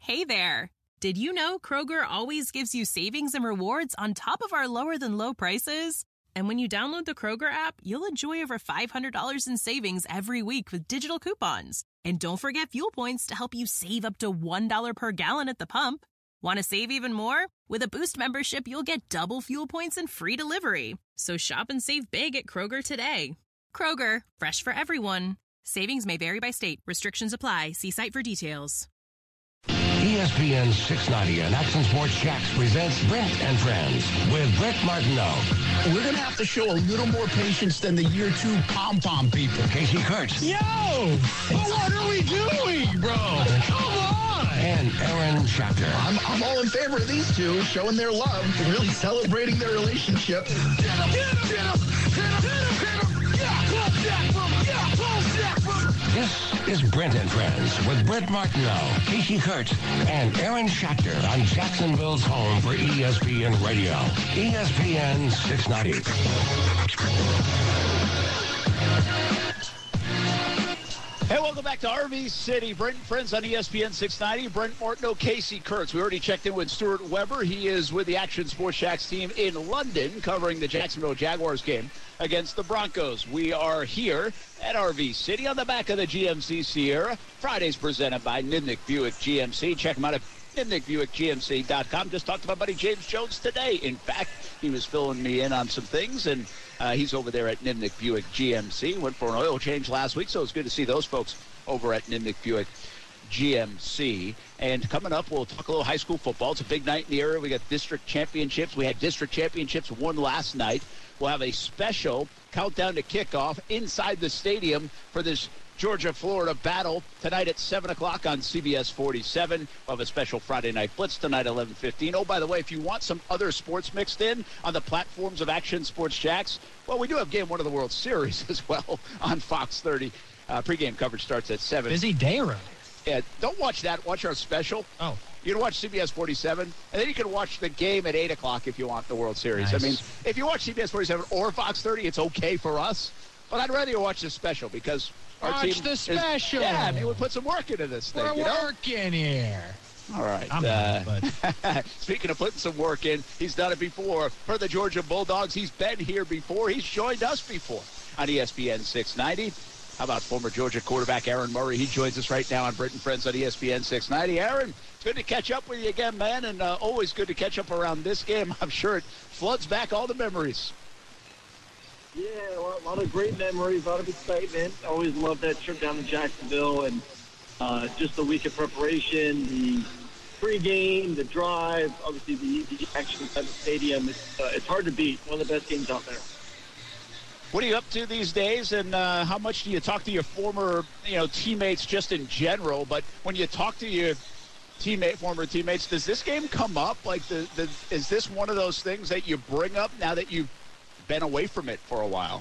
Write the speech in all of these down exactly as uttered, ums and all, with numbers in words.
Hey there! Did you know Kroger always gives you savings and rewards on top of our lower-than-low prices? And when you download the Kroger app, you'll enjoy over five hundred dollars in savings every week with digital coupons. And don't forget fuel points to help you save up to one dollar per gallon at the pump. Want to save even more? With a Boost membership, you'll get double fuel points and free delivery. So shop and save big at Kroger today. Kroger, fresh for everyone. Savings may vary by state. Restrictions apply. See site for details. E S P N six ninety and Action Sports Shacks presents Brent and Friends with Brent Martineau. We're going to have to show a little more patience than the year two pom-pom people. Casey Kurtz. Yo! But what are we doing, bro? Come on! And Aaron Schachter. I'm, I'm all in favor of these two showing their love and really celebrating their relationship. Get him, get him, get him, get him, get him, get him. Yeah, close Jack from, yeah, close Jack from. This is Brent and Friends with Brent Martineau, Casey Kurtz, and Aaron Schachter on Jacksonville's home for E S P N Radio. E S P N six ninety. Hey, welcome back to R V City. Brent and Friends on E S P N six ninety. Brent Martineau, Casey Kurtz. We already checked in with Stuart Weber. He is with the Action Sports Shacks team in London covering the Jacksonville Jaguars game against the Broncos. We are here at R V City on the back of the G M C Sierra. Fridays presented by Nimnick Buick G M C. Check them out at nimnick buick G M C dot com. Just talked to my buddy James Jones today. In fact, he was filling me in on some things, and uh, he's over there at Nimnick Buick G M C. Went for an oil change last week, so it's good to see those folks over at Nimnick Buick G M C. And coming up, we'll talk a little high school football. It's a big night in the area. We got district championships. We had district championships won last night. We'll have a special countdown to kickoff inside the stadium for this Georgia-Florida battle tonight at seven o'clock on C B S forty-seven. We'll have a special Friday Night Blitz tonight at eleven fifteen. Oh, by the way, if you want some other sports mixed in on the platforms of Action Sports Shacks, well, we do have Game one of the World Series as well on Fox thirty. Uh, pregame coverage starts at seven. Busy day around here. Yeah, don't watch that. Watch our special. Oh. You can watch C B S forty-seven, and then you can watch the game at eight o'clock if you want the World Series. Nice. I mean, if you watch C B S forty-seven or Fox thirty, it's okay for us. But I'd rather you watch the special because our watch team the special. Is, yeah, I mean, we put some work into this thing. We're you know? working here. All right. I'm uh, not, but... Speaking of putting some work in, he's done it before for the Georgia Bulldogs. He's been here before. He's joined us before on E S P N six ninety. How about former Georgia quarterback Aaron Murray? He joins us right now on Brent and Friends on E S P N six ninety. Aaron, it's good to catch up with you again, man, and uh, always good to catch up around this game. I'm sure it floods back all the memories. Yeah, a lot, a lot of great memories, a lot of excitement. Always loved that trip down to Jacksonville, and uh, just the week of preparation, the pregame, the drive, obviously the, the action inside the stadium. It's, uh, it's hard to beat. One of the best games out there. What are you up to these days, and uh, how much do you talk to your former, you know, teammates just in general? But when you talk to your teammate, former teammates, does this game come up? Like, the, the is this one of those things that you bring up now that you've been away from it for a while?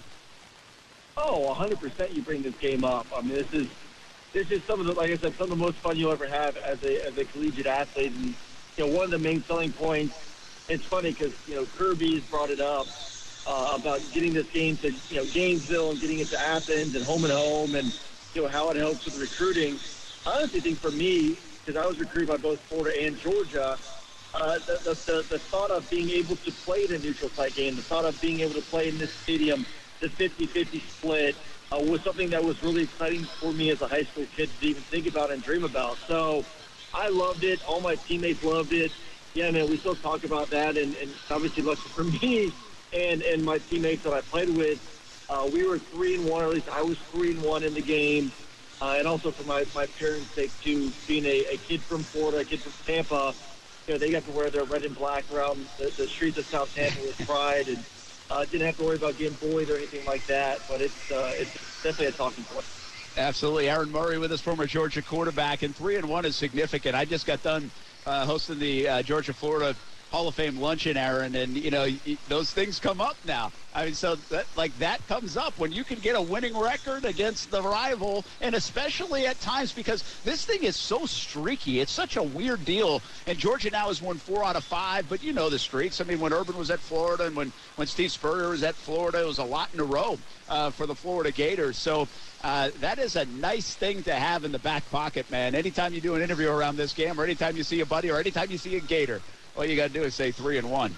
Oh, one hundred percent you bring this game up. I mean, this is this is some of the, like I said, some of the most fun you'll ever have as a as a collegiate athlete. And, you know, one of the main selling points, it's funny because, you know, Kirby's brought it up uh, about getting this game to, you know, Gainesville and getting it to Athens and home and home, and, you know, how it helps with recruiting. I honestly think for me, because I was recruited by both Florida and Georgia, Uh, the, the, the, the thought of being able to play in a neutral site game, the thought of being able to play in this stadium, the fifty-fifty split, uh, was something that was really exciting for me as a high school kid to even think about and dream about. So I loved it. All my teammates loved it. Yeah, man, we still talk about that. And, and obviously, lucky for me and, and my teammates that I played with, uh, we were three and one, or at least I was three and one in the game. Uh, and also for my, my parents' sake, too, being a, a kid from Florida, a kid from Tampa. You know, they got to wear their red and black around the, the streets of Southampton with pride, and uh, didn't have to worry about getting bullied or anything like that. But it's uh, it's definitely a talking point. Absolutely. Aaron Murray with us, former Georgia quarterback, and three and one is significant. I just got done uh, hosting the uh, Georgia-Florida Hall of Fame luncheon, Aaron, and, you know, those things come up now. I mean, so that, like that comes up when you can get a winning record against the rival, and especially at times because this thing is so streaky. It's such a weird deal. And Georgia now has won four out of five, but you know the streaks. I mean, when Urban was at Florida and when, when Steve Spurrier was at Florida, it was a lot in a row uh, for the Florida Gators. So uh, that is a nice thing to have in the back pocket, man. Anytime you do an interview around this game, or anytime you see a buddy, or anytime you see a Gator, all you got to do is say three and one.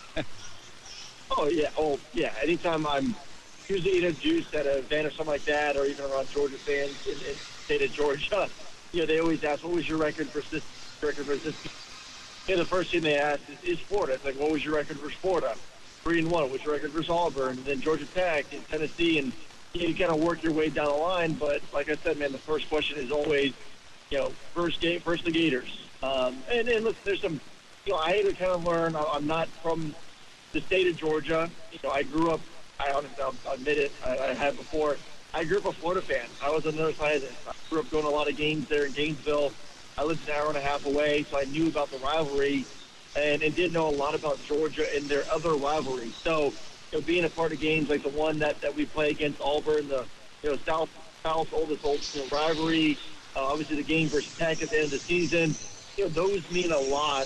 Oh, yeah. Oh, yeah. Anytime I'm usually eating juice at an event or something like that, or even around Georgia fans in, in the state of Georgia, you know, they always ask, what was your record versus this record versus this? Yeah, the first thing they ask is, is Florida. It's like, what was your record versus Florida? Three and one. What was your record versus Auburn? And then Georgia Tech and Tennessee. And you know, you kind of work your way down the line. But like I said, man, the first question is always, you know, first game, first the Gators. Um, and, and look, there's some, you know, I had to kind of learn. I'm not from the state of Georgia. You know, I grew up, I honestly, I'll admit it, I, I had before. I grew up a Florida fan. I was on the other side of this. I grew up going to a lot of games there in Gainesville. I lived an hour and a half away, so I knew about the rivalry and, and did know a lot about Georgia and their other rivalries. So, you know, being a part of games like the one that, that we play against Auburn, the, you know, South, South oldest old you know, rivalry, uh, obviously the game versus Tech at the end of the season, you know, those mean a lot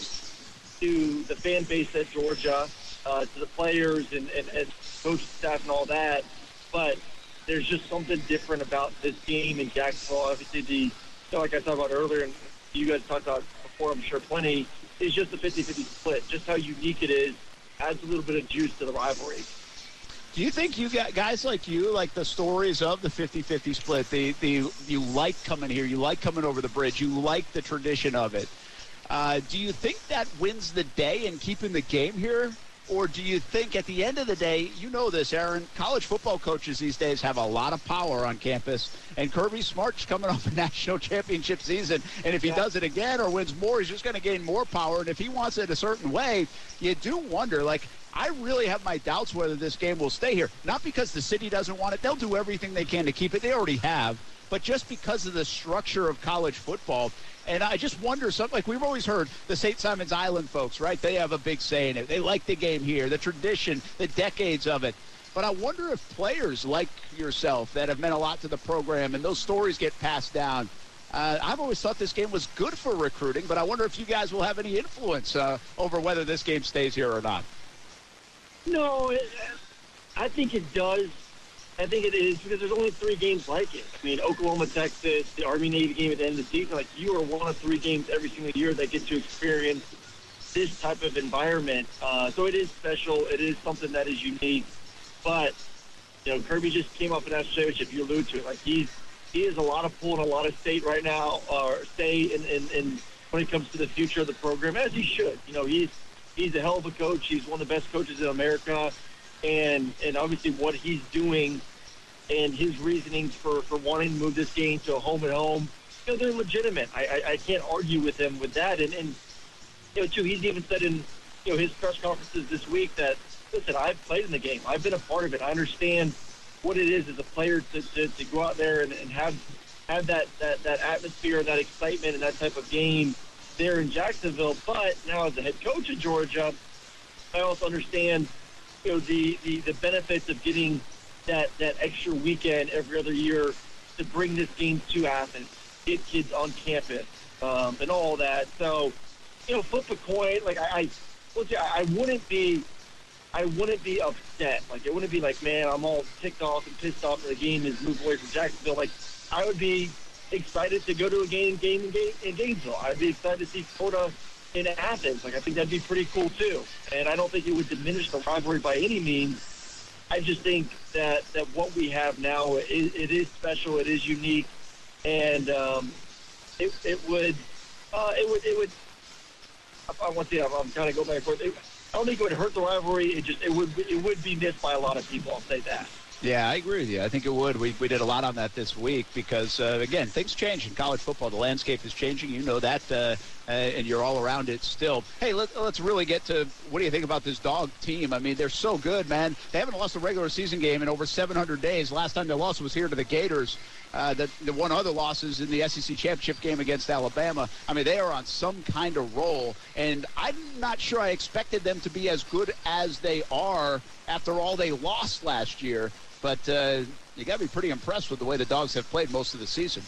to the fan base at Georgia, uh, to the players and, and, and coach staff and all that. But there's just something different about this game in Jacksonville. Obviously, the, you know, like I talked about earlier, and you guys talked about before, I'm sure plenty, is just a fifty-fifty split. Just how unique it is adds a little bit of juice to the rivalry. Do you think you got guys like you, like the stories of the fifty-fifty split, the, the you like coming here, you like coming over the bridge, you like the tradition of it. Uh, do you think that wins the day in keeping the game here? Or do you think at the end of the day, you know this, Aaron, college football coaches these days have a lot of power on campus, and Kirby Smart's coming off a national championship season, and if he yeah. does it again or wins more, he's just going to gain more power, and if he wants it a certain way, you do wonder, like, I really have my doubts whether this game will stay here. Not because the city doesn't want it. They'll do everything they can to keep it. They already have. But just because of the structure of college football. And I just wonder, something like we've always heard the Saint Simons Island folks, right? They have a big say in it. They like the game here, the tradition, the decades of it. But I wonder if players like yourself that have meant a lot to the program and those stories get passed down. Uh, I've always thought this game was good for recruiting, but I wonder if you guys will have any influence uh, over whether this game stays here or not. No, it, I think it does. I think it is because there's only three games like it. I mean, Oklahoma, Texas, the Army-Navy game at the end of the season, like you are one of three games every single year that get to experience this type of environment. Uh, so it is special. It is something that is unique. But, you know, Kirby just came up in that championship. You allude to it. Like he's, he has a lot of pull in a lot of state right now, or say in, in, in when it comes to the future of the program, as he should. You know, he's, he's a hell of a coach. He's one of the best coaches in America. And and obviously what he's doing and his reasonings for, for wanting to move this game to a home and home, you know, they're legitimate. I, I, I can't argue with him with that. And, and, you know, too, he's even said in, you know, his press conferences this week that, listen, I've played in the game. I've been a part of it. I understand what it is as a player to, to, to go out there and, and have have that, that, that atmosphere, that excitement, and that type of game there in Jacksonville. But now as the head coach of Georgia, I also understand – you know, the, the, the benefits of getting that, that extra weekend every other year to bring this game to Athens, get kids on campus, um, and all that. So, you know, flip a coin. Like I, I, let's say I wouldn't be, I wouldn't be upset. Like it wouldn't be like, man, I'm all ticked off and pissed off that the game is moved away from Jacksonville. Like I would be excited to go to a game, game in, game in Gainesville. I'd be excited to see Florida in Athens. Like I think that'd be pretty cool too, and I don't think it would diminish the rivalry by any means. I just think that that what we have now it, it is special, it is unique, and um, it it would uh, it would it would. I want to. I'm, I'm kind of go back and forth. It, I don't think it would hurt the rivalry. It just it would it would be missed by a lot of people. I'll say that. Yeah, I agree with you. I think it would. We we did a lot on that this week because, uh, again, things change in college football. The landscape is changing. You know that, uh, uh, and you're all around it still. Hey, let, let's really get to what do you think about this Dog team? I mean, they're so good, man. They haven't lost a regular season game in over seven hundred days. Last time they lost was here to the Gators. uh, the, the one other losses in the S E C championship game against Alabama. I mean, they are on some kind of roll, and I'm not sure I expected them to be as good as they are after all they lost last year. But uh, you got to be pretty impressed with the way the Dogs have played most of the season.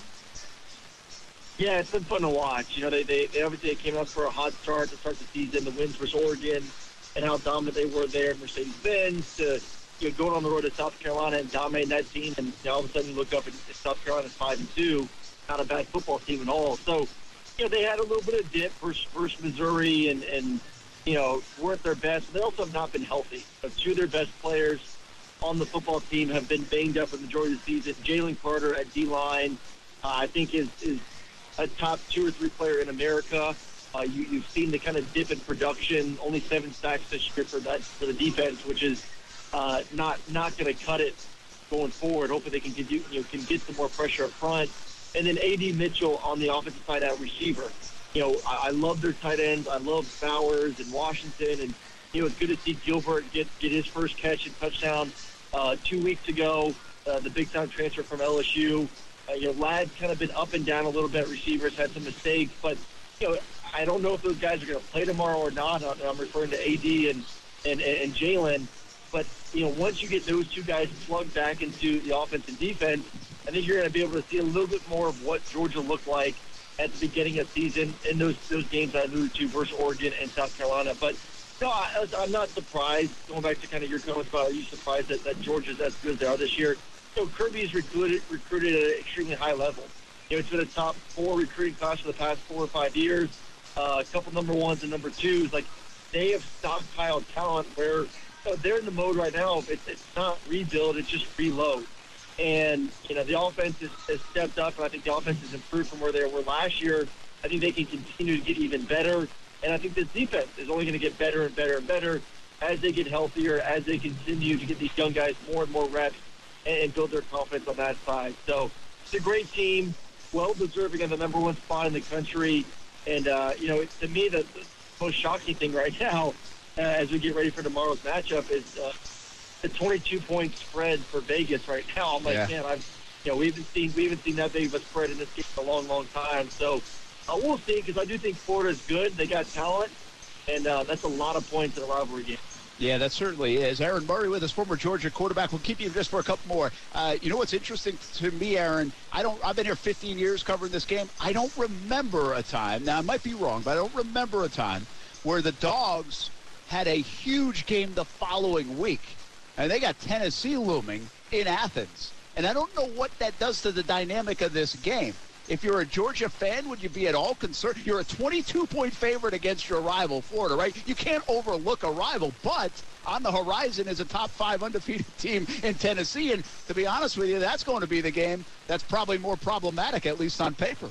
Yeah, it's been fun to watch. You know, they, they, they obviously came out for a hot start to start the season, the wins versus Oregon, and how dominant they were there, Mercedes-Benz, to you know, going on the road to South Carolina and dominating that team, and you know, all of a sudden you look up and South Carolina's five and two, not a bad football team at all. So, you know, they had a little bit of dip versus, versus Missouri, and, and you know, weren't their best. They also have not been healthy. So two of their best players on the football team have been banged up for the majority of the season. Jalen Carter at D-line, uh, I think is is a top two or three player in America. Uh, you, you've seen the kind of dip in production, only seven sacks this year for that for the defense, which is uh, not not going to cut it going forward. Hopefully they can get you, you know, can get some more pressure up front. And then A D Mitchell on the offensive side at receiver. You know, I, I love their tight ends. I love Bowers and Washington, and you know it's good to see Gilbert get get his first catch and touchdown uh, two weeks ago. Uh, the big time transfer from L S U. Uh, you know, Ladd's kind of been up and down a little bit. Receivers had some mistakes, but you know, I don't know if those guys are going to play tomorrow or not. I'm referring to A D and and, and Jalen. But you know, once you get those two guys plugged back into the offense and defense, I think you're going to be able to see a little bit more of what Georgia looked like at the beginning of the season in those those games I alluded to versus Oregon and South Carolina. But no, I, I'm not surprised. Going back to kind of your comments about, are you surprised that, that Georgia's as good as they are this year? So Kirby's recruited recruited at an extremely high level. You know, it's been a top four recruiting class for the past four or five years. Uh, a couple number ones and number twos. Like, they have stockpiled talent where you know, they're in the mode right now. It's, it's not rebuild, it's just reload. And, you know, the offense has, has stepped up, and I think the offense has improved from where they were last year. I think they can continue to get even better. And I think this defense is only going to get better and better and better as they get healthier, as they continue to get these young guys more and more reps and, and build their confidence on that side. So it's a great team, well-deserving of the number one spot in the country. And, uh, you know, to me, the, the most shocking thing right now, uh, as we get ready for tomorrow's matchup, is uh, the twenty-two point spread for Vegas right now. I'm like, yeah. man, I've, you know, we haven't seen we haven't seen that big of a spread in this game in a long, long time. So uh, we'll see, because I do think Florida's good. They got talent, and uh, that's a lot of points in a rivalry game. Yeah, that certainly is. Aaron Murray with us, former Georgia quarterback. We'll keep you just for a couple more. Uh, you know what's interesting to me, Aaron? I don't. I've been here fifteen years covering this game. I don't remember a time. Now I might be wrong, but I don't remember a time where the Dogs had a huge game the following week, and they got Tennessee looming in Athens. And I don't know what that does to the dynamic of this game. If you're a Georgia fan, would you be at all concerned? You're a twenty-two point favorite against your rival, Florida, right? You can't overlook a rival, but on the horizon is a top five undefeated team in Tennessee. And to be honest with you, that's going to be the game that's probably more problematic, at least on paper.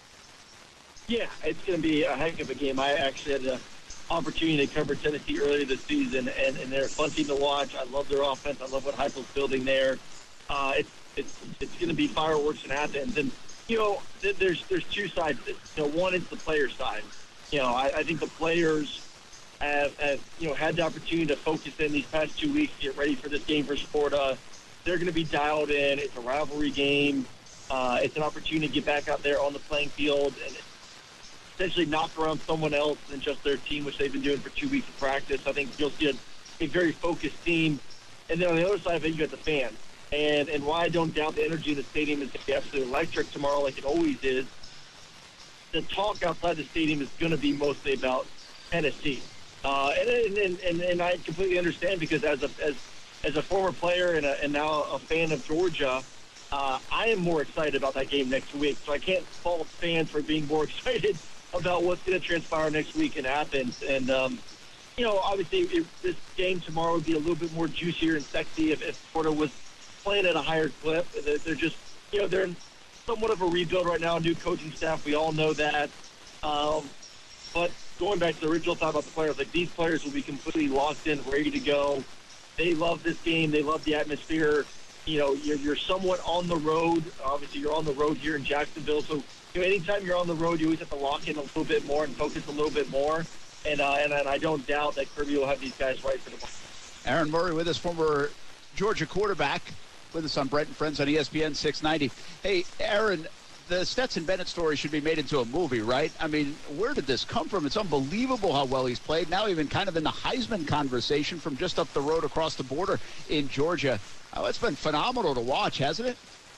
Yeah, it's going to be a heck of a game. I actually had the opportunity to cover Tennessee earlier this season, and, and they're a fun team to watch. I love their offense. I love what Heupel's building there. Uh, it's it's it's going to be fireworks in Athens. And you know, there's there's two sides. You know, one is the player side. You know, I, I think the players have, have you know had the opportunity to focus in these past two weeks, get ready for this game versus Florida. They're going to be dialed in. It's a rivalry game. Uh, it's an opportunity to get back out there on the playing field and essentially knock around someone else than just their team, which they've been doing for two weeks of practice. I think you'll see a, a very focused team. And then on the other side of it, you got the fans. And and why I don't doubt the energy in the stadium is going to be absolutely electric tomorrow, like it always is. The talk outside the stadium is going to be mostly about Tennessee, uh, and, and and and I completely understand, because as a as as a former player and, a, and now a fan of Georgia, uh, I am more excited about that game next week. So I can't fault fans for being more excited about what's going to transpire next week in Athens. And um, you know, obviously, it, this game tomorrow would be a little bit more juicier and sexy if, if Florida was playing at a higher clip. They're just, you know, they're in somewhat of a rebuild right now, new coaching staff. We all know that. Um, but going back to the original thought about the players, like, these players will be completely locked in, ready to go. They love this game. They love the atmosphere. You know, you're, you're somewhat on the road. Obviously, you're on the road here in Jacksonville. So, you know, anytime you're on the road, you always have to lock in a little bit more and focus a little bit more. And, uh, and, and I don't doubt that Kirby will have these guys right for tomorrow. Aaron Murray with us, former Georgia quarterback. with us on Brent and Friends on E S P N six ninety. Hey, Aaron, the Stetson Bennett story should be made into a movie, right? I mean, where did this come from? It's unbelievable how well he's played. Now even kind of in the Heisman conversation from just up the road across the border in Georgia. Oh, it's been phenomenal to watch, hasn't it?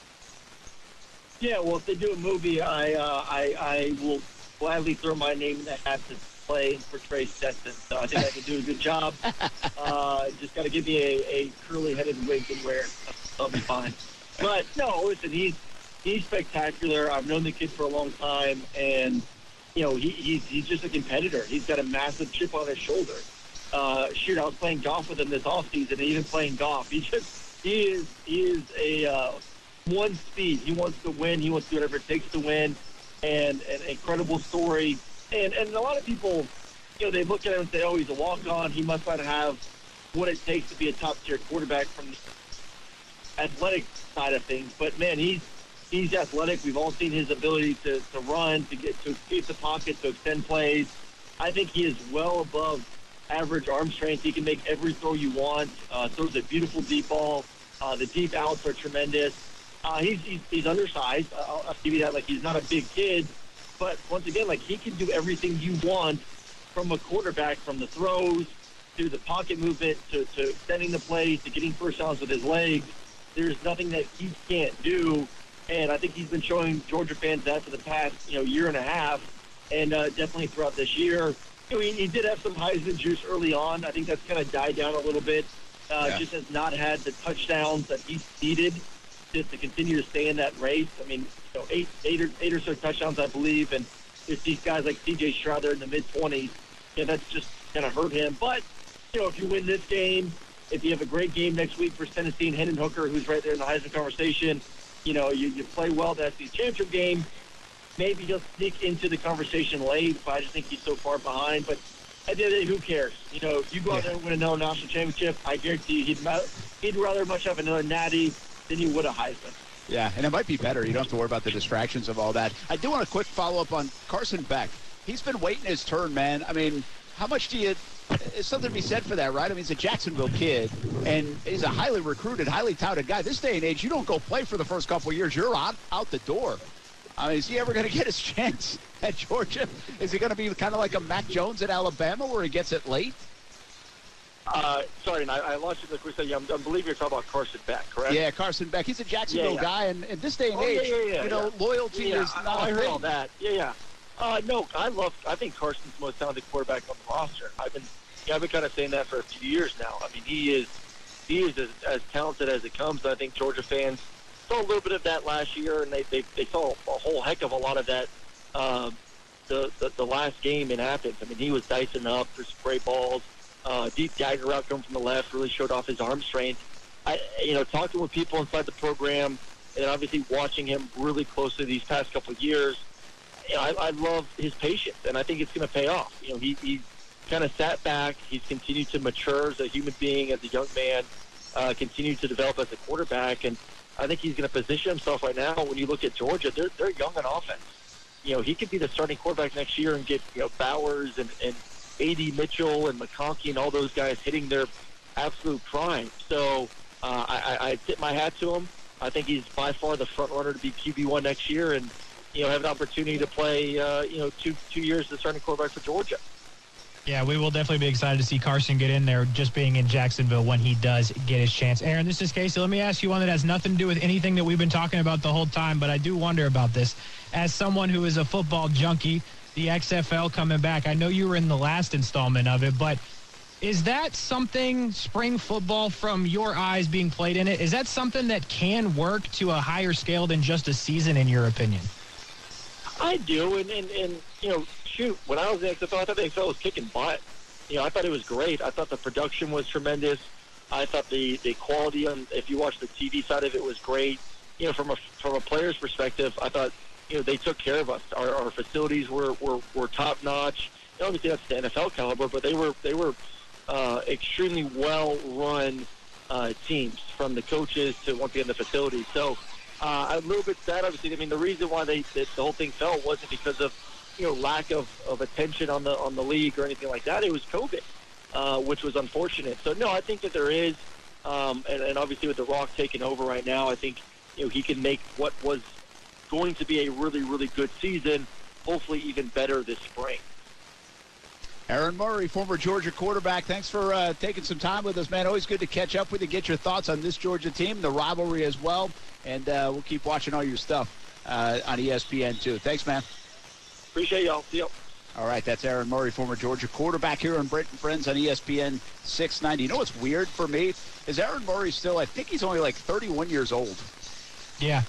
Yeah, well, if they do a movie, I uh, I, I will gladly throw my name in the hat to play and portray Stetson. So I think I can do a good job. Uh, just got to give me a, a curly-headed wig to wear. I'll be fine. But, no, listen, he's, he's spectacular. I've known the kid for a long time, and, you know, he, he's, he's just a competitor. He's got a massive chip on his shoulder. Uh, shoot, I was playing golf with him this offseason, and even playing golf. He just, he is, he is a uh, one speed. He wants to win. He wants to do whatever it takes to win. And an incredible story. And and a lot of people, you know, they look at him and say, oh, he's a walk-on. He must not have what it takes to be a top-tier quarterback from the athletic side of things. But, man, he's he's athletic. We've all seen his ability to, to run, to get to escape the pocket, to extend plays. I think he is well above average arm strength. He can make every throw you want. Uh, throws a beautiful deep ball. Uh, the deep outs are tremendous. Uh, he's, he's he's undersized. I'll, I'll give you that. Like, he's not a big kid. But, once again, like, he can do everything you want from a quarterback, from the throws to the pocket movement to, to extending the plays to getting first downs with his legs. There's nothing that he can't do. And I think he's been showing Georgia fans that for the past, you know, year and a half, and uh, definitely throughout this year. You know, he, he did have some Heisman juice early on. I think that's kind of died down a little bit. Uh, yeah. Just has not had the touchdowns that he's needed to, to continue to stay in that race. I mean, you know, eight, eight, or, eight or so touchdowns, I believe, and it's these guys like C J Stroud there in the mid-twenties, yeah, that's just going to hurt him. But, you know, if you win this game, if you have a great game next week for Tennessee and Hendon Hooker, who's right there in the Heisman conversation, you know, you, you play well the S E C championship game, maybe he'll sneak into the conversation late, but I just think he's so far behind. But at the end of the day, who cares? You know, if you go out there and win another national championship, I guarantee you he'd, he'd rather much have another natty than he would a Heisman. Yeah, and it might be better. You don't have to worry about the distractions of all that. I do want a quick follow-up on Carson Beck. He's been waiting his turn, man. I mean, how much do you – there's something to be said for that, right? I mean, he's a Jacksonville kid, and he's a highly recruited, highly touted guy. This day and age, you don't go play for the first couple of years. You're out, out the door. I mean, is he ever going to get his chance at Georgia? Is he going to be kind of like a Mac Jones at Alabama where he gets it late? Uh, sorry, and I, I lost you the quick second. I believe you're talking about Carson Beck, correct? Yeah, Carson Beck. He's a Jacksonville yeah, yeah. guy, and in this day and oh, age, yeah, yeah, yeah, you know, yeah. loyalty yeah, is I, not I a heard thing. all that. Yeah, yeah. Uh, no, I love. I think Carson's the most talented quarterback on the roster. I've been, yeah, I've been kind of saying that for a few years now. I mean, he is, he is as, as talented as it comes. I think Georgia fans saw a little bit of that last year, and they they, they saw a whole heck of a lot of that. Um, the, the the last game in Athens. I mean, he was dicing up for some great balls. Uh, deep dagger route coming from the left really showed off his arm strength. I, you know, talking with people inside the program, and obviously watching him really closely these past couple of years, you know, I, I love his patience, and I think it's going to pay off. You know, he, he kind of sat back. He's continued to mature as a human being, as a young man, uh, continued to develop as a quarterback, and I think he's going to position himself right now. When you look at Georgia, they're they're young on offense. You know, he could be the starting quarterback next year and get, you know, Bowers and and A D Mitchell and McConkey and all those guys hitting their absolute prime. So uh, I, I tip my hat to him. I think he's by far the front runner to be Q B one next year, and you know have an opportunity to play uh, you know two two years as the starting quarterback for Georgia. Yeah, we will definitely be excited to see Carson get in there, just being in Jacksonville when he does get his chance. Aaron, this is Casey. Let me ask you one that has nothing to do with anything that we've been talking about the whole time, but I do wonder about this. As someone who is a football junkie, the X F L coming back, I know you were in the last installment of it, but is that something, spring football, from your eyes being played in it, is that something that can work to a higher scale than just a season, in your opinion? I do, and, and, and you know, shoot, when I was in the X F L, I thought the X F L was kicking butt. You know, I thought it was great. I thought the production was tremendous. I thought the, the quality, on, if you watch the T V side of it, was great. You know, from a from a player's perspective, I thought, you know, they took care of us. Our, our facilities were, were, were top notch. You know, obviously, that's the N F L caliber, but they were they were uh, extremely well run uh, teams, from the coaches to once again the facilities. So uh, a little bit sad, obviously. I mean, the reason why they the, the whole thing fell wasn't because of you know lack of, of attention on the on the league or anything like that. It was COVID, uh, which was unfortunate. So no, I think that there is Um, and, and obviously with the Rock taking over right now, I think you know he can make what was going to be a really, really good season, hopefully even better this spring. Aaron Murray, former Georgia quarterback, thanks for uh, taking some time with us, man. Always good to catch up with you, get your thoughts on this Georgia team, the rivalry as well, and uh, we'll keep watching all your stuff uh, on E S P N, too. Thanks, man. Appreciate y'all. See you. All right, that's Aaron Murray, former Georgia quarterback here on Brent and Friends on E S P N six ninety. You know what's weird for me is Aaron Murray still, I think he's only like thirty-one years old. Yeah.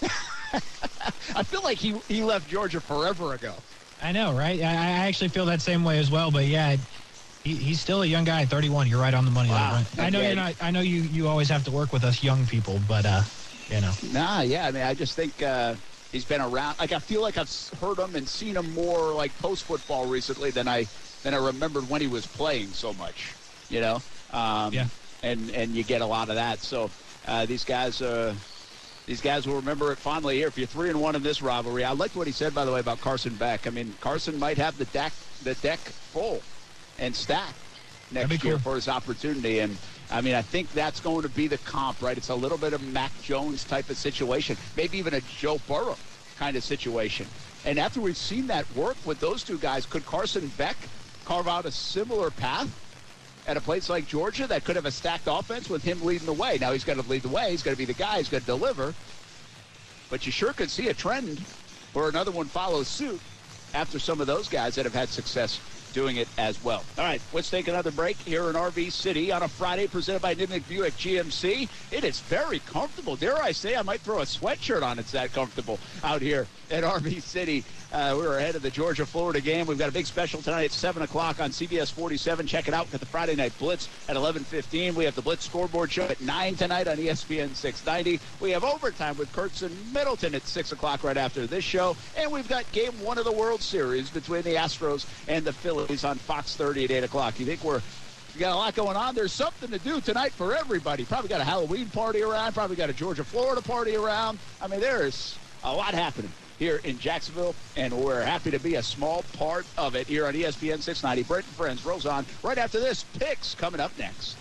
I feel like he, he left Georgia forever ago. I know, right? I, I actually feel that same way as well. But yeah, he, he's still a young guy, thirty-one. You're right on the money. Wow. There, Brent. I know Okay. you're not. I know you. You always have to work with us young people, but uh, you know. Nah, yeah. I mean, I just think uh, he's been around. Like, I feel like I've heard him and seen him more like post football recently than I than I remembered when he was playing so much. You know. Um, Yeah. And and you get a lot of that. So uh, these guys. Uh, These guys will remember it fondly here. If you're three and one in this rivalry, I liked what he said, by the way, about Carson Beck. I mean, Carson might have the deck, the deck full and stacked That'd be next year cool. for his opportunity. And I mean, I think that's going to be the comp, right? It's a little bit of Mac Jones type of situation, maybe even a Joe Burrow kind of situation. And after we've seen that work with those two guys, could Carson Beck carve out a similar path at a place like Georgia that could have a stacked offense with him leading the way? Now he's got to lead the way. He's got to be the guy. He's got to deliver. But you sure could see a trend where another one follows suit after some of those guys that have had success doing it as well. All right, let's take another break here in R V City on a Friday presented by Nimick Buick G M C. It is very comfortable. Dare I say, I might throw a sweatshirt on. It's that comfortable out here at R V City. Uh, we're ahead of the Georgia-Florida game. We've got a big special tonight at seven o'clock on C B S forty-seven. Check it out. We've got the Friday Night Blitz at eleven fifteen. We have the Blitz Scoreboard Show at nine tonight on E S P N six ninety. We have Overtime with Kurtz and Middleton at six o'clock right after this show. And we've got Game one of the World Series between the Astros and the Phillies on Fox thirty at eight o'clock. You think we're we got a lot going on? There's something to do tonight for everybody. Probably got a Halloween party around. Probably got a Georgia-Florida party around. I mean, there's a lot happening here in Jacksonville, and we're happy to be a small part of it here on E S P N six ninety. Brent and Friends rolls on right after this. Picks coming up next.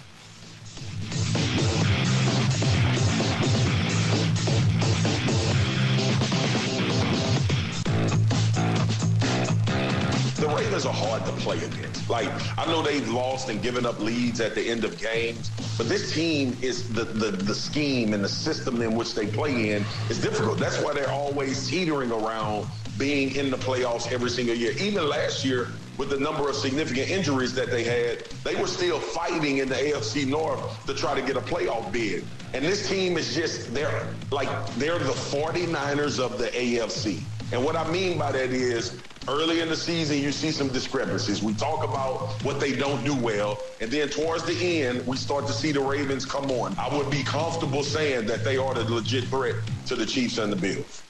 The Ravens are hard to play against. Like, I know they've lost and given up leads at the end of games, but this team is the, the, the scheme and the system in which they play in is difficult. That's why they're always teetering around being in the playoffs every single year. Even last year, with the number of significant injuries that they had, they were still fighting in the A F C North to try to get a playoff bid. And this team is just, they're like, they're the forty-niners of the A F C. And what I mean by that is, early in the season, you see some discrepancies. We talk about what they don't do well, and then towards the end, we start to see the Ravens come on. I would be comfortable saying that they are the legit threat to the Chiefs and the Bills.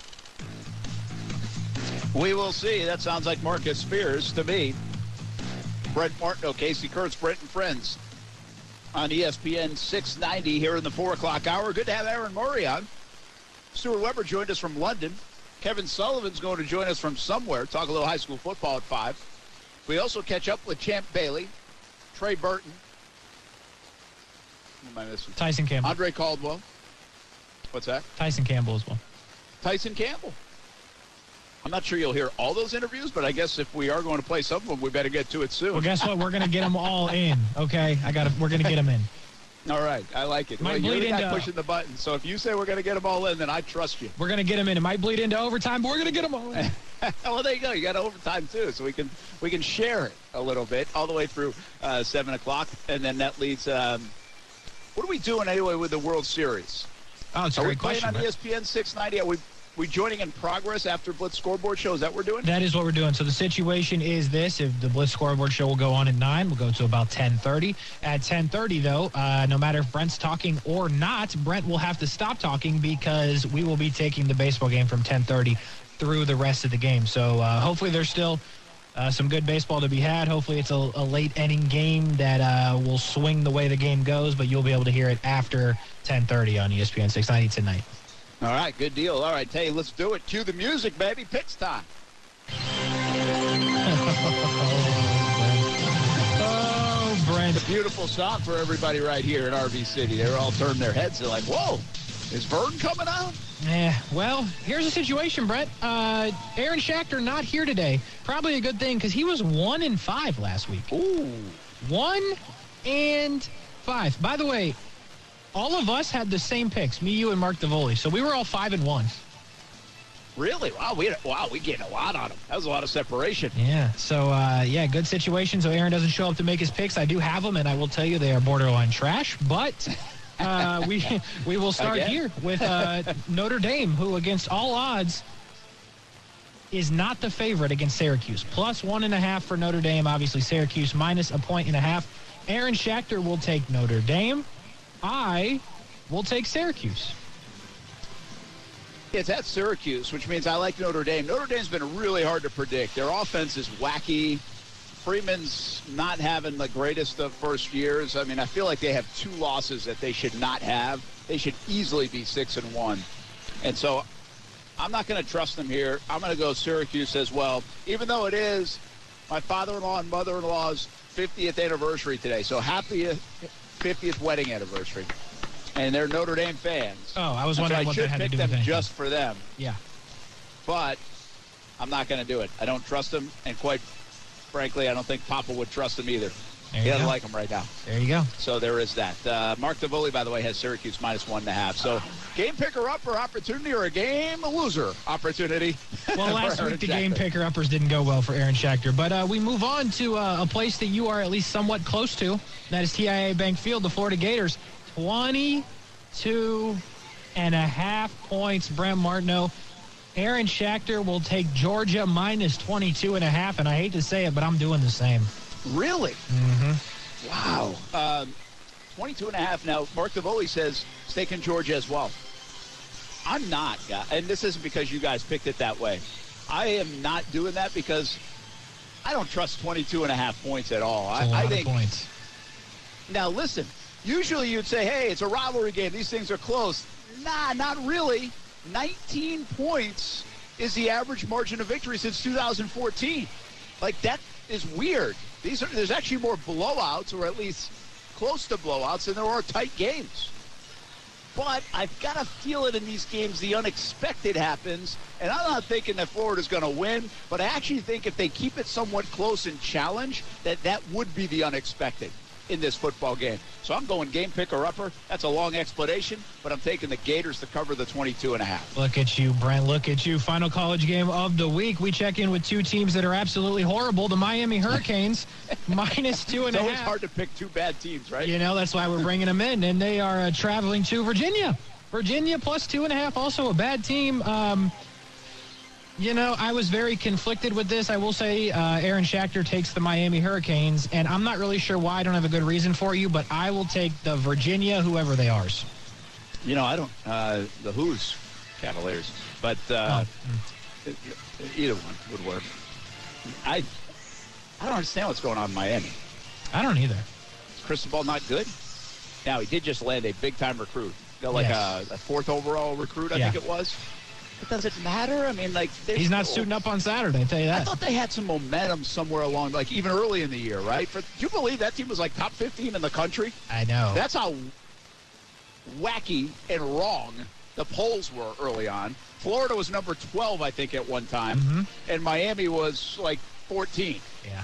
We will see. That sounds like Marcus Spears to me. Brent Martineau, Casey Kurtz, Brent and Friends on E S P N six ninety here in the four o'clock hour. Good to have Aaron Murray on. Stuart Weber joined us from London. Kevin Sullivan's going to join us from somewhere, talk a little high school football at five. We also catch up with Champ Bailey, Trey Burton. Who am I missing? Tyson Campbell. Andre Caldwell. What's that? Tyson Campbell as well. Tyson Campbell. I'm not sure you'll hear all those interviews, but I guess if we are going to play some of them, we better get to it soon. Well, guess what? We're going to get them all in, okay? I got. We're going to get them in. All right. I like it. Might Well, you're bleed the guy into- pushing the button, so if you say we're going to get them all in, then I trust you. We're going to get them in. It might bleed into overtime, but we're going to get them all in. Well, there you go. You got overtime, too, so we can we can share it a little bit all the way through uh, seven o'clock, and then that leads um, – what are we doing anyway with the World Series? Oh, it's a Are we great playing question. on man. E S P N six ninety? Are we, we joining in progress after Blitz Scoreboard Show? Is that what we're doing? That is what we're doing. So the situation is this. If the Blitz Scoreboard Show will go on at nine, we'll go to about ten thirty. At ten thirty, though, uh, no matter if Brent's talking or not, Brent will have to stop talking because we will be taking the baseball game from ten thirty through the rest of the game. So uh, hopefully there's still uh, some good baseball to be had. Hopefully it's a, a late inning game that uh, will swing the way the game goes, but you'll be able to hear it after ten thirty on E S P N six ninety tonight. All right, good deal. All right, hey, let's do it. Cue the music, baby. Picks time. Oh, Brent. Beautiful stop for everybody right here in R V City. They were all turning their heads. They're like, whoa, is Vern coming out? Yeah, well, here's the situation, Brett. Uh, Aaron Schachter not here today. Probably a good thing because he was one and five last week. Ooh. One and five. By the way, all of us had the same picks, me, you, and Mark Davoli. So we were all five and one. Really? Wow, we wow, we gained a lot on him. That was a lot of separation. Yeah. So uh, yeah, good situation. So Aaron doesn't show up to make his picks. I do have them, and I will tell you they are borderline trash. But uh, we we will start Again? here with uh, Notre Dame, who against all odds is not the favorite against Syracuse. Plus one and a half for Notre Dame. Obviously, Syracuse minus a point and a half. Aaron Schachter will take Notre Dame. I will take Syracuse. It's at Syracuse, which means I like Notre Dame. Notre Dame's been really hard to predict. Their offense is wacky. Freeman's not having the greatest of first years. I mean, I feel like they have two losses that they should not have. They should easily be six and one. And so I'm not going to trust them here. I'm going to go Syracuse as well, even though it is my father-in-law and mother-in-law's fiftieth anniversary today. So happy fiftieth wedding anniversary. And they're Notre Dame fans. Oh, I was wondering so what I that should had to pick do them with anything. just for them. Yeah. But I'm not going to do it. I don't trust them, and quite frankly, I don't think Papa would trust them either. There He you doesn't go. like them right now. There you go. So there is that. Uh, Mark Davoli, by the way, has Syracuse minus one and a half. So game picker-upper opportunity or a game loser opportunity. Well, last week the game picker-uppers didn't go well for Aaron Schachter. But uh, we move on to uh, a place that you are at least somewhat close to. That is T I A Bank Field, the Florida Gators. twenty-two and a half points, Brent Martineau. Aaron Schachter will take Georgia minus twenty-two and a half. And I hate to say it, but I'm doing the same. Really? Mm-hmm. Wow. Um, twenty-two and a half now. Mark Davoli says stake in Georgia as well. I'm not, and this isn't because you guys picked it that way. I am not doing that because I don't trust twenty-two and a half points at all. That's a I, lot I of think. points. Now, listen, usually you'd say, hey, it's a rivalry game. These things are close. Nah, not really. nineteen points is the average margin of victory since two thousand fourteen. Like, that is weird. These are, there's actually more blowouts, or at least close to blowouts, than there are tight games. But I've got to feel it in these games. The unexpected happens, and I'm not thinking that Florida's going to win, but I actually think if they keep it somewhat close and challenge, that that would be the unexpected in this football game. So I'm going game picker-upper. That's a long explanation, but I'm taking the Gators to cover the twenty-two and a half. Look at you, Brent. Look at you. Final college game of the week. We check in with two teams that are absolutely horrible. The Miami Hurricanes, minus two and It's a always half. hard to pick two bad teams, right? You know, that's why we're bringing them in. And they are uh, traveling to Virginia. Virginia plus two and a half, also a bad team. Um, you know, I was very conflicted with this. I will say uh, Aaron Schachter takes the Miami Hurricanes, and I'm not really sure why. I don't have a good reason for you, but I will take the Virginia, whoever they are. You know, I don't, uh, the Who's Cavaliers, but uh, Oh. either one would work. I I don't understand what's going on in Miami. I don't either. Is Cristobal not good? Now, he did just land a big-time recruit. You know, like Yes. a, a fourth overall recruit, I Yeah. think it was. But does it matter? I mean, like... they're He's not still- suiting up on Saturday, I tell you I that. thought they had some momentum somewhere along, like even early in the year, right? For, do you believe that team was like top fifteen in the country? I know. That's how wacky and wrong the polls were early on. Florida was number twelve, I think, at one time, Mhm. and Miami was like fourteen. Yeah.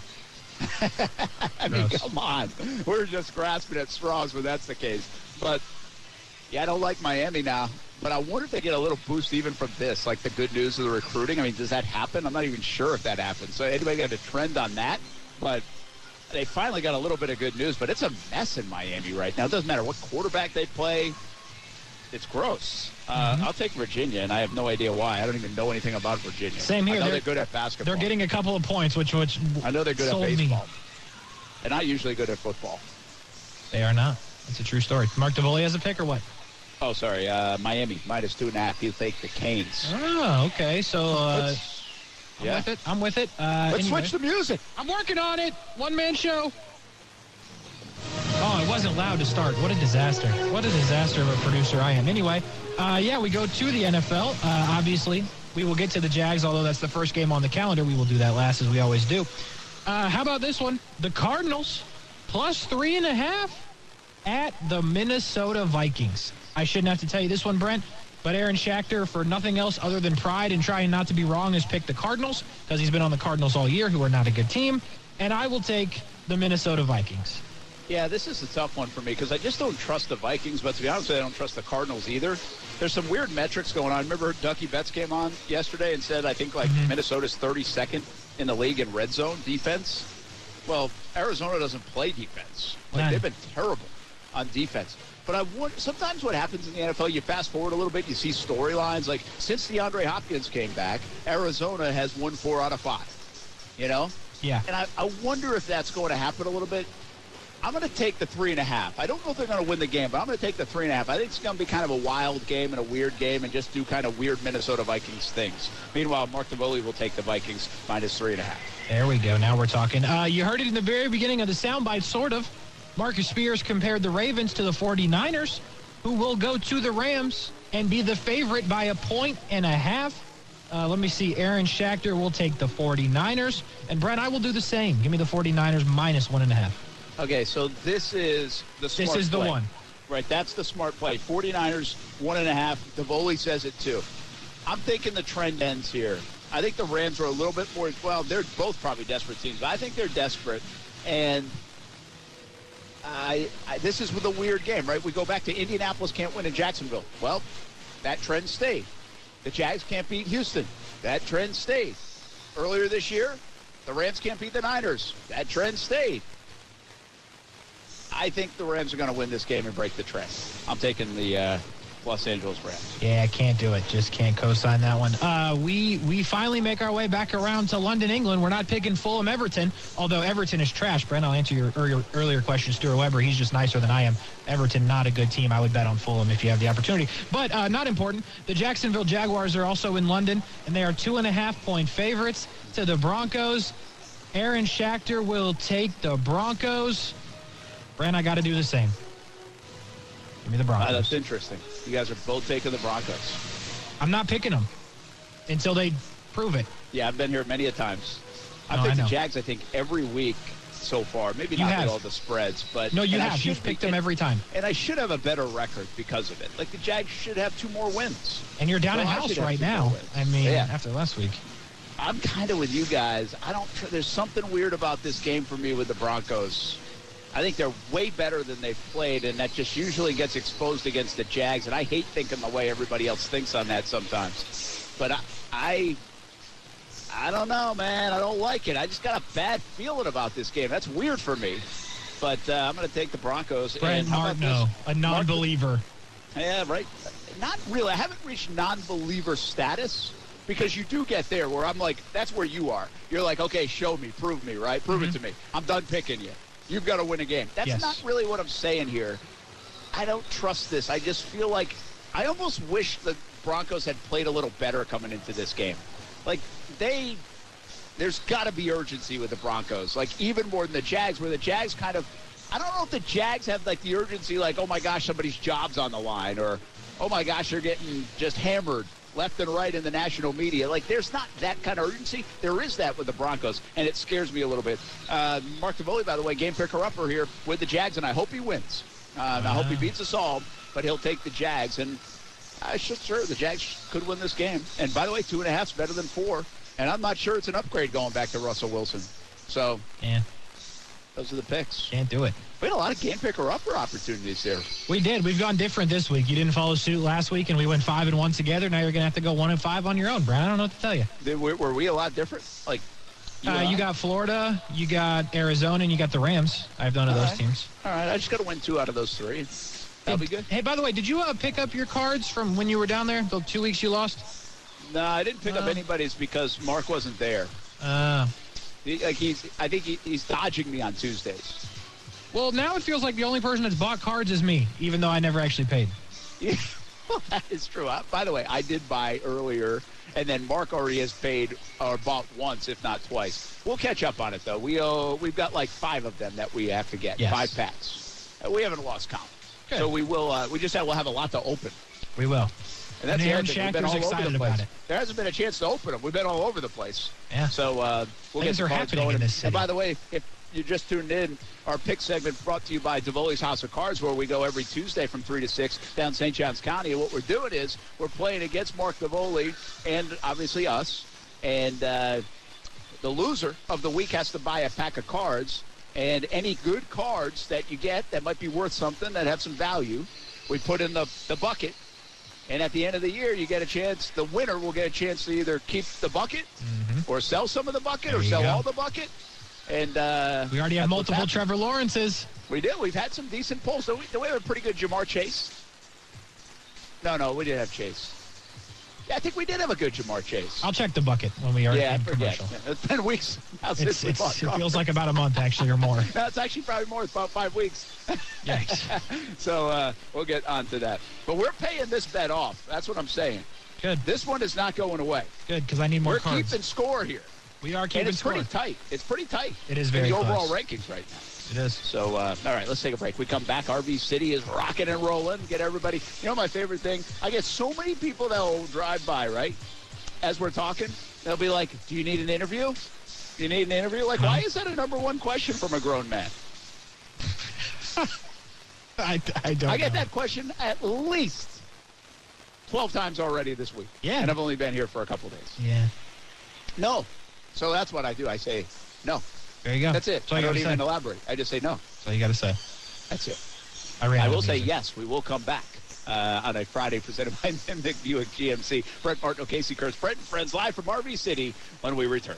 I mean, Gross. come on. We're just grasping at straws when that's the case. But, yeah, I don't like Miami now. But I wonder if they get a little boost even from this, like the good news of the recruiting. I mean, does that happen? I'm not even sure if that happens. So anybody got a trend on that? But they finally got a little bit of good news. But it's a mess in Miami right now. It doesn't matter what quarterback they play. It's gross. Uh, I'll take Virginia, and I have no idea why. I don't even know anything about Virginia. Same here. I know They're- they're, good at basketball. They're getting a couple of points, which which I know they're good sold at me. baseball. And not usually good at football. They are not. That's a true story. Mark Davoli has a pick or what? Oh, sorry. Uh, Miami, minus two and a half. He'll take the Canes. Oh, okay. So uh, Let's- I'm yeah. with it. I'm with it. Uh, Let's anyway. switch the music. I'm working on it. One-man show. Oh, it wasn't loud to start. What a disaster. What a disaster of a producer I am. Anyway, uh, yeah, we go to the N F L. Uh, obviously, we will get to the Jags, although that's the first game on the calendar. We will do that last, as we always do. Uh, how about this one? The Cardinals plus three and a half at the Minnesota Vikings. I shouldn't have to tell you this one, Brent, but Aaron Schachter, for nothing else other than pride and trying not to be wrong, has picked the Cardinals because he's been on the Cardinals all year, who are not a good team. And I will take the Minnesota Vikings. Yeah, this is a tough one for me because I just don't trust the Vikings, but to be honest with you, I don't trust the Cardinals either. There's some weird metrics going on. Remember Ducky Betts came on yesterday and said, I think, like, mm-hmm. Minnesota's thirty-second in the league in red zone defense. Well, Arizona doesn't play defense. Like, None. They've been terrible on defense. But I want, sometimes what happens in the N F L, you fast forward a little bit, you see storylines. Like, since DeAndre Hopkins came back, Arizona has won four out of five. You know? Yeah. And I, I wonder if that's going to happen a little bit. I'm going to take the three and a half. I don't know if they're going to win the game, but I'm going to take the three and a half. I think it's going to be kind of a wild game and a weird game and just do kind of weird Minnesota Vikings things. Meanwhile, Mark Davoli will take the Vikings minus three and a half. There we go. Now we're talking. Uh, you heard it in the very beginning of the soundbite, sort of. Marcus Spears compared the Ravens to the forty-niners, who will go to the Rams and be the favorite by a point and a half. Uh, let me see. Aaron Schachter will take the forty-niners. And, Brent, I will do the same. Give me the forty-niners minus one and a half. Okay, so this is the smart This is the play. one. Right, that's the smart play. forty-niners, one and a half. Davoli says it, too. I'm thinking the trend ends here. I think the Rams are a little bit more, well, they're both probably desperate teams, but I think they're desperate. And I, I this is with a weird game, right? We go back to Indianapolis can't win in Jacksonville. Well, that trend stayed. The Jags can't beat Houston. That trend stayed. Earlier this year, the Rams can't beat the Niners. That trend stayed. I think the Rams are going to win this game and break the trend. I'm taking the uh, Los Angeles Rams. Yeah, I can't do it. Just can't co-sign that one. Uh, we we finally make our way back around to London, England. We're not picking Fulham Everton, although Everton is trash. Brent, I'll answer your earlier, earlier question. Stuart Weber, he's just nicer than I am. Everton, not a good team. I would bet on Fulham if you have the opportunity. But uh, not important. The Jacksonville Jaguars are also in London, and they are two and a half point favorites to the Broncos. Aaron Schachter will take the Broncos. Brent, I got to do the same. Give me the Broncos. Uh, that's interesting. You guys are both taking the Broncos. I'm not picking them until they prove it. Yeah, I've been here many a times. I've No, picked I the know. Jags, I think, every week so far. Maybe You not have. with all the spreads, but No, you and I have. should You've picked be- them every time. And I should have a better record because of it. Like, the Jags should have two more wins. And you're down So a I house should have right two more now. wins. I mean, Yeah. after last week. I'm kind of with you guys. I don't. Tr- there's something weird about this game for me with the Broncos. I think they're way better than they've played, and that just usually gets exposed against the Jags. And I hate thinking the way everybody else thinks on that sometimes. But I, I, I don't know, man. I don't like it. I just got a bad feeling about this game. That's weird for me. But uh, I'm going to take the Broncos. Brent and how about Martineau, this? a non-believer. Yeah, right. Not really. I haven't reached non-believer status because you do get there where I'm like, that's where you are. You're like, okay, show me, prove me, right? Prove Mm-hmm. it to me. I'm done picking you. You've got to win a game. That's Yes. not really what I'm saying here. I don't trust this. I just feel like I almost wish the Broncos had played a little better coming into this game. Like, they, there's got to be urgency with the Broncos, like even more than the Jags, where the Jags kind of, I don't know if the Jags have like the urgency, like, oh my gosh, somebody's job's on the line, or oh my gosh, they're getting just hammered left and right in the national media. Like, there's not that kind of urgency. There is that with the Broncos, and it scares me a little bit. Uh, Mark Davoli, by the way, game picker-upper here with the Jags, and I hope he wins. Uh, and I hope he beats us all, but he'll take the Jags. And I should sure the Jags could win this game. And by the way, two and a half is better than four. And I'm not sure it's an upgrade going back to Russell Wilson. So Yeah, those are the picks. can't do it. We had a lot of game picker-upper opportunities there. We did. We've gone different this week. You didn't follow suit last week, and we went five and one together. Now you're going to have to go one and five on your own, Brent. I don't know what to tell you. Did, were, were we a lot different? Like, you, Uh, and you I? got Florida, you got Arizona, and you got the Rams. I've none of All those right. teams. All right, I just got to win two out of those three. That'll be good. Hey, by the way, did you uh, pick up your cards from when you were down there, the two weeks you lost? No, I didn't pick up Uh, anybody's because Mark wasn't there. Uh, He, like he's, I think he, he's dodging me on Tuesdays. well, now it feels like the only person that's bought cards is me, even though I never actually paid. Yeah, well, that is true. I, by the way, I did buy earlier, and then Mark already has paid or bought once, if not twice. We'll catch up on it, though. We owe, we've got like five of them that we have to get, Yes. five packs. Uh, we haven't lost count. Good. So we will. Uh, we just have, we'll have a lot to open. We will. And that's And the Aaron other thing. We've been Schachter's all over excited the place. about it. There hasn't been a chance to open them. We've been all over the place. Yeah. So uh, we'll Things get are the cards happening going. in this And by city. the way, if you just tuned in, our pick segment brought to you by Davoli's House of Cards, where we go every Tuesday from three to six down Saint Johns County. And what we're doing is we're playing against Mark Davoli and obviously us. And uh, the loser of the week has to buy a pack of cards. And any good cards that you get that might be worth something, that have some value, we put in the, the bucket. And at the end of the year, you get a chance, the winner will get a chance to either keep the bucket mm-hmm. or sell some of the bucket there or sell go. all the bucket. And uh, we already have multiple Trevor Lawrences. We do. We've had some decent polls. Don't we, don't we have a pretty good Jamar Chase? No, no, we didn't have Chase. Yeah, I think we did have a good Jamar Chase. I'll check the bucket when we are yeah, in forget. commercial. It's been weeks now It's, since we it's, bought it cards. feels like about a month, actually, or more. No, it's actually probably more. It's about five weeks. Yikes. So uh, we'll get on to that. But we're paying this bet off. That's what I'm saying. Good. This one is not going away. Good, because I need more we're cards. keeping score here. We are keeping and it's score. pretty tight. It's pretty tight. It is very in the overall close. rankings right now. It is. So, uh, all right, let's take a break. We come back. R V City is rocking and rolling. Get everybody. You know, my favorite thing, I get so many people that will drive by, right, as we're talking. They'll be like, do you need an interview? Do you need an interview? Like, huh? Why is that a number one question from a grown man? I, I don't I get know. that question at least twelve times already this week. Yeah. And I've only been here for a couple days. Yeah. No. So that's what I do. I say no. There you go. That's it. That's all I you don't gotta even say. elaborate. I just say no. That's all you got to say. That's it. I, ran I out will of say music. yes. We will come back uh, on a Friday presented by Nimnick Buick G M C. Brent Martineau, Casey Kurtz, Brent and Friends live from R V City when we return.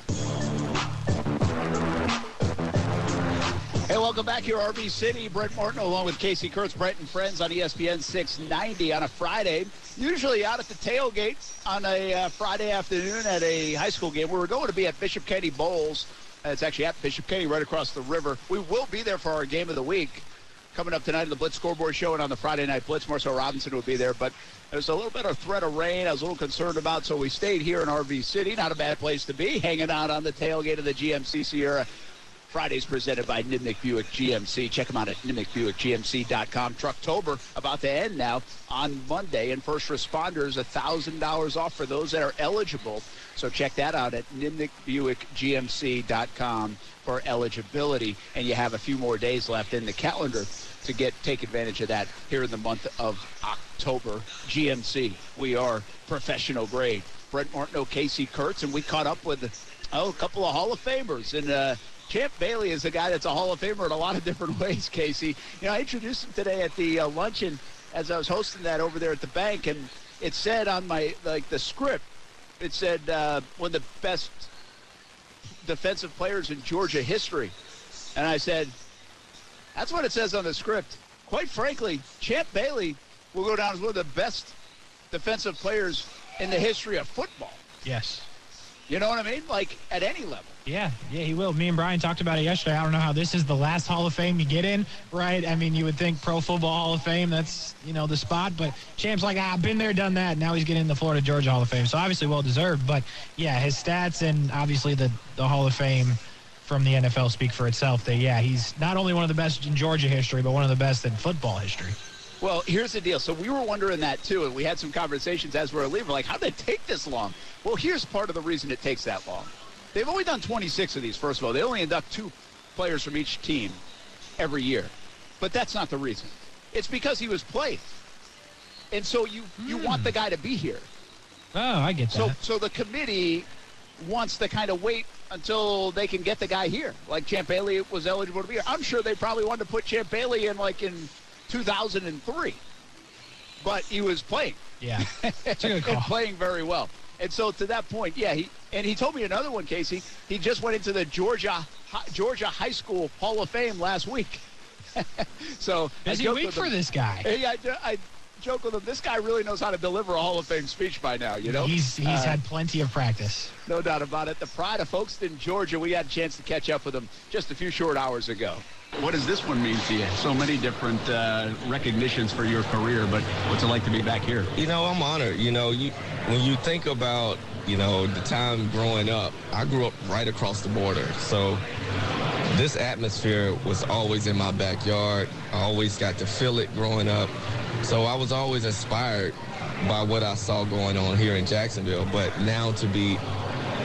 Hey, welcome back here, R V City. Brent Martineau along with Casey Kurtz, Brent and Friends on E S P N six ninety on a Friday. Usually out at the tailgate on a uh, Friday afternoon at a high school game. We were going to be at Bishop Kenny Bowls. Uh, it's actually at Bishop Kenny right across the river. We will be there for our game of the week. Coming up tonight in the Blitz Scoreboard Show and on the Friday Night Blitz, Marcel Robinson will be there. But there's a little bit of threat of rain I was a little concerned about, so we stayed here in R V City. Not a bad place to be, hanging out on the tailgate of the G M C Sierra. Fridays presented by Nimnick Buick G M C. Check them out at nimnick buick g m c dot com. Trucktober about to end now on Monday. And first responders, one thousand dollars off for those that are eligible. So check that out at nimnick buick g m c dot com for eligibility. And you have a few more days left in the calendar to get take advantage of that here in the month of October. G M C, we are professional grade. Brent Martineau, Casey Kurtz, and we caught up with oh, a couple of Hall of Famers. And uh, Champ Bailey is a guy that's a Hall of Famer in a lot of different ways, Casey. You know, I introduced him today at the uh, luncheon as I was hosting that over there at the bank, and it said on my, like, the script, it said uh, one of the best defensive players in Georgia history. And I said, that's what it says on the script. Quite frankly, Champ Bailey will go down as one of the best defensive players in the history of football. Yes. You know what I mean? Like, at any level. Yeah, yeah, he will. Me and Brian talked about it yesterday. I don't know how this is the last Hall of Fame you get in, right? I mean, you would think Pro Football Hall of Fame, that's, you know, the spot. But Champ's like, ah, I've been there, done that. Now he's getting in the Florida Georgia Hall of Fame. So obviously well-deserved. But, yeah, his stats and obviously the, the Hall of Fame from the N F L speak for itself. That, yeah, he's not only one of the best in Georgia history, but one of the best in football history. Well, here's the deal. So we were wondering that, too, and we had some conversations as we were leaving. Like, how did it take this long? Well, here's part of the reason it takes that long. They've only done twenty-six of these, first of all. They only induct two players from each team every year. But that's not the reason. It's because he was playing. And so you, mm. you want the guy to be here. Oh, I get that. So, so the committee wants to kind of wait until they can get the guy here. Like Champ Bailey was eligible to be here. I'm sure they probably wanted to put Champ Bailey in, like, in two thousand three. But he was playing. Yeah, it's a good call. And playing very well. And so to that point, yeah, he and he told me another one, Casey. He just went into the Georgia Georgia High School Hall of Fame last week. So busy week for this guy. Hey, I, I joke with him. This guy really knows how to deliver a Hall of Fame speech by now. You know, he's he's uh, had plenty of practice. No doubt about it. The pride of Folkestone, Georgia. We had a chance to catch up with him just a few short hours ago. What does this one mean to you? So many different uh, recognitions for your career, but what's it like to be back here? You know, I'm honored. You know, you when you think about, you know, the time growing up, I grew up right across the border. So this atmosphere was always in my backyard. I always got to feel it growing up. So I was always inspired by what I saw going on here in Jacksonville. But now to be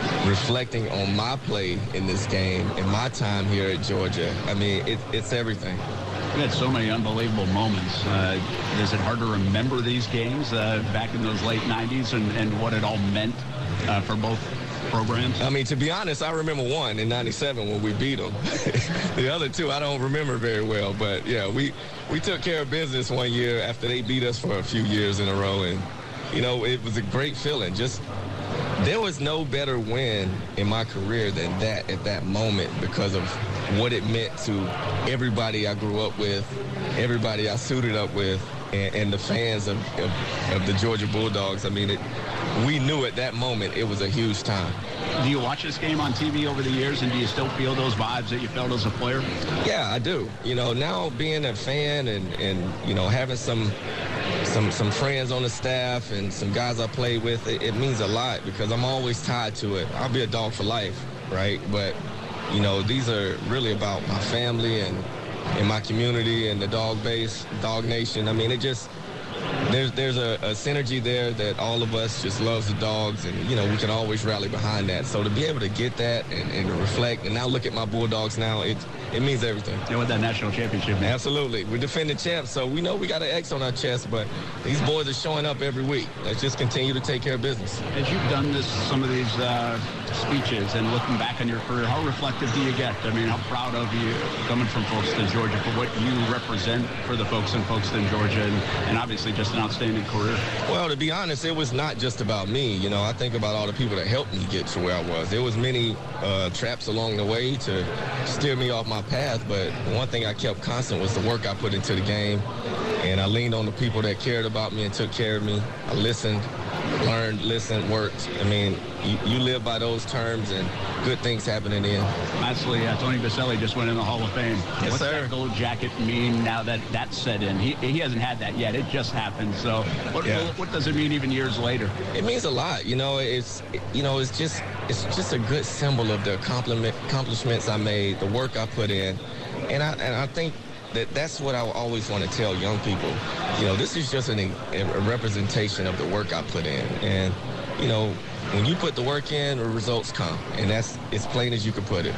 reflecting on my play in this game and my time here at Georgia, I mean, it, it's everything. We had so many unbelievable moments. Uh, is it hard to remember these games uh, back in those late nineties and, and what it all meant uh, for both programs? I mean, to be honest, I remember one in ninety-seven when we beat them. The other two I don't remember very well. But, yeah, we, we took care of business one year after they beat us for a few years in a row. And, you know, it was a great feeling. Just there was no better win in my career than that at that moment because of what it meant to everybody I grew up with, everybody I suited up with, and, and the fans of, of, of the Georgia Bulldogs. I mean, it, we knew at that moment it was a huge time. Do you watch this game on T V over the years, and do you still feel those vibes that you felt as a player? Yeah, I do. You know, now being a fan and, and you know, having some some some friends on the staff and some guys I played with, it, it means a lot because I'm always tied to it. I'll be a dog for life, right? But, you know, these are really about my family and, and my community and the dog base, Dog Nation. I mean, it just, there's there's a, a synergy there that all of us just loves the dogs, and, you know, we can always rally behind that. So to be able to get that and, and to reflect and now look at my Bulldogs now, it, it means everything. You want that national championship, man. Absolutely. We're defending champs, so we know we got an X on our chest, but these boys are showing up every week. Let's just continue to take care of business. As you've done this, some of these uh, speeches and looking back on your career, how reflective do you get? I mean, how proud of you coming from Folkestone, Georgia, for what you represent for the folks in Folkestone, Georgia, and, and obviously just an outstanding career? Well, to be honest, it was not just about me. You know, I think about all the people that helped me get to where I was. There was many uh, traps along the way to steer me off my path, but one thing I kept constant was the work I put into the game, and I leaned on the people that cared about me and took care of me. I listened, learned, listened, worked. I mean, you, you live by those terms, and good things happen in the end. Lastly, uh, Tony Boselli just went in the Hall of Fame. Yes, What's sir. that gold jacket mean now that that's set in? He, he hasn't had that yet. It just happened. So what, Yeah. what, what does it mean even years later? It means a lot. You know, it's, you know, it's just, it's just a good symbol of the compliment, accomplishments I made, the work I put in. And I, and I think that that's what I always want to tell young people. You know, this is just an, a representation of the work I put in. And, you know, when you put the work in, the results come. And that's as plain as you can put it.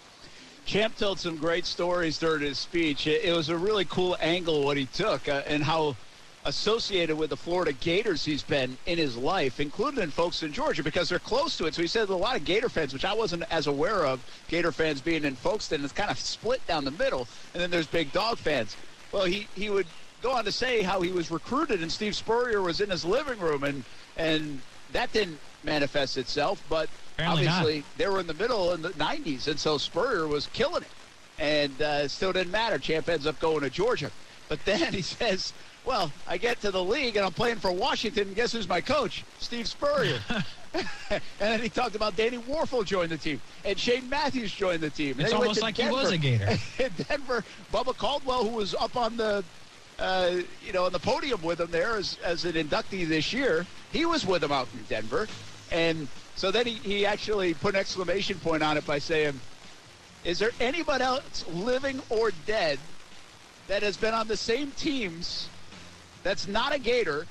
Champ told some great stories during his speech. It, it was a really cool angle what he took uh, and how associated with the Florida Gators he's been in his life, including in Folkestone, Georgia, because they're close to it. So he said a lot of Gator fans, which I wasn't as aware of, Gator fans being in Folkestone, it's kind of split down the middle, and then there's big Dog fans. Well, he, he would go on to say how he was recruited and Steve Spurrier was in his living room, and and that didn't manifest itself, but Apparently obviously not. they were in the middle in the nineties, and so Spurrier was killing it, and uh, it still didn't matter. Champ ends up going to Georgia. But then he says, well, I get to the league, and I'm playing for Washington, and guess who's my coach? Steve Spurrier. And then he talked about Danny Warfel joined the team, and Shane Matthews joined the team. And It's then he went almost to like Denver. he was a Gator. In Denver, Bubba Caldwell, who was up on the, uh, you know, on the podium with him there as, as an inductee this year, he was with him out in Denver. And so then he, he actually put an exclamation point on it by saying, is there anybody else living or dead that has been on the same teams that's not a Gator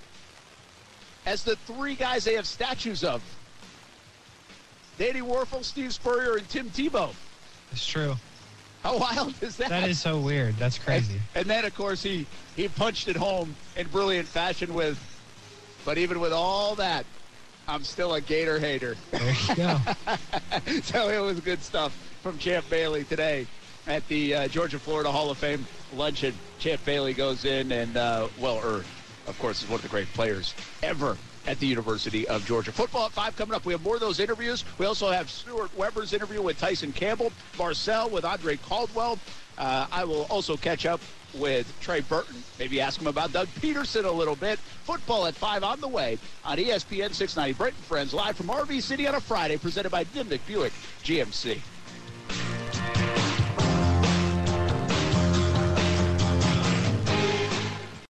as the three guys they have statues of? Danny Warfel, Steve Spurrier, and Tim Tebow. It's true. How wild is that? That is so weird. That's crazy. And, and then, of course, he, he punched it home in brilliant fashion with, but even with all that, I'm still a Gator hater. There you go. So it was good stuff from Champ Bailey today at the uh, Georgia-Florida Hall of Fame luncheon. Champ Bailey goes in and, uh, well, er, of course, is one of the great players ever at the University of Georgia. Football at five coming up. We have more of those interviews. We also have Stuart Weber's interview with Tyson Campbell, Marcel with Andre Caldwell. Uh, I will also catch up with Trey Burton, maybe ask him about Doug Peterson a little bit. Football at five on the way on E S P N six ninety. Brent and Friends live from R V City on a Friday, presented by Dimmick Buick G M C.